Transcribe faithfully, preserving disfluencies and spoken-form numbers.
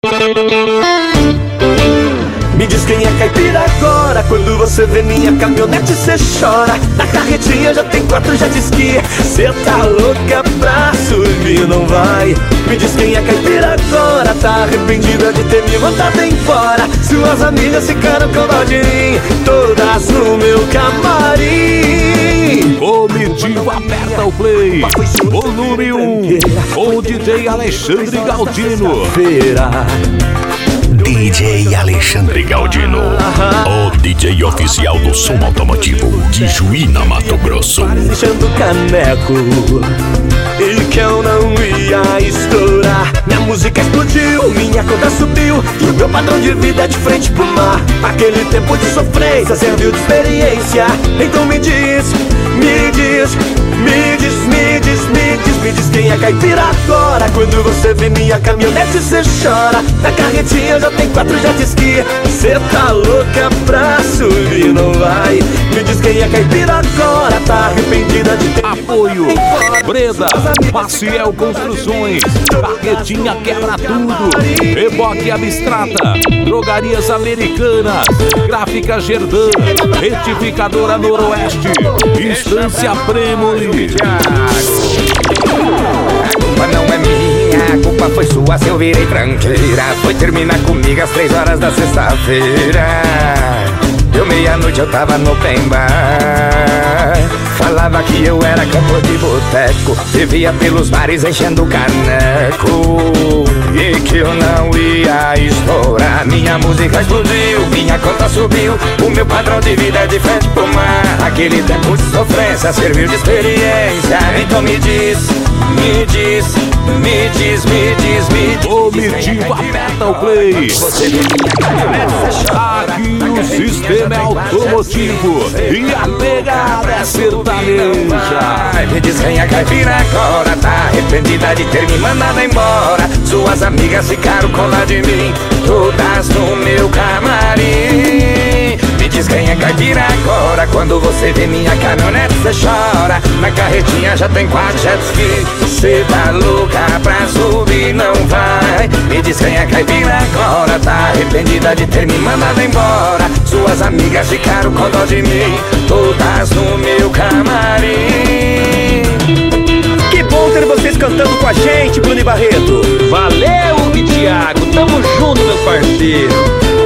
Me diz quem é caipira agora. Quando você vê minha caminhonete cê chora. Na carretinha já tem quatro jet ski. Cê tá louca pra subir, não vai? Me diz quem é caipira agora. Tá arrependida de ter me mandado embora. Suas amigas ficaram com dó de mim, todas no meu camarim. Comitiva aperta o play. Volume um, com o D J Alexandre Galdino. D J Alexandre Galdino, o D J oficial do som automotivo de Juína, Mato Grosso. Enchendo o caneco e que eu não ia estourar. Minha música explodiu, minha conta subiu e o meu padrão de vida é de frente pro mar. Aquele tempo de sofrência serviu de experiência. Então me diz, me diz, me diz, me diz, me diz, me diz quem é caipira agora. Quando você vê minha caminhonete cê chora. Na carretinha já tem quatro jet ski. Cê tá louca pra subir, não vai? Me diz quem é caipira agora. Tá arrependida de ter apoio Breda, Maciel Construções, Carretinha Quebra Tudo, Reboque Abstrata, Drogarias Americanas, Gráfica Gerdan, Retificadora Noroeste, Instância Premoli. A culpa não é minha, a culpa foi sua se eu virei tranqueira. Foi terminar comigo às três horas da sexta-feira. Deu meia-noite, eu tava no open bar. Falava que eu era cantor de boteco, vivia pelos bares enchendo o caneco, e que eu não ia estourar. Minha música explodiu, minha conta subiu, o meu padrão de vida é de frente pro mar. Aquele tempo de sofrência serviu de experiência. Então me diz, me diz, me diz, me diz, me diz. Comitiva aperta o play. Você vê minha caminhonete cê chora. Aqui o sistema é automotivo e a pegada é sertaneja. Me diz quem é caipira agora. Tá arrependida de ter me mandado embora. Suas amigas ficaram com lá de mim, todas no meu camarim. Me diz quem é caipira agora. Quando você vê minha caminhonete cê chora. Na carretinha já tem quatro jet ski. Cê tá louca pra subir, não vai? Me diz quem é caipira agora. Tá arrependida de ter me mandado embora. Suas amigas ficaram com dó de mim, todas no meu camarim. que bom ter vocês cantando com a gente, Bruno e Barreto. Valeu, Thiago, tamo junto, meu parceiro.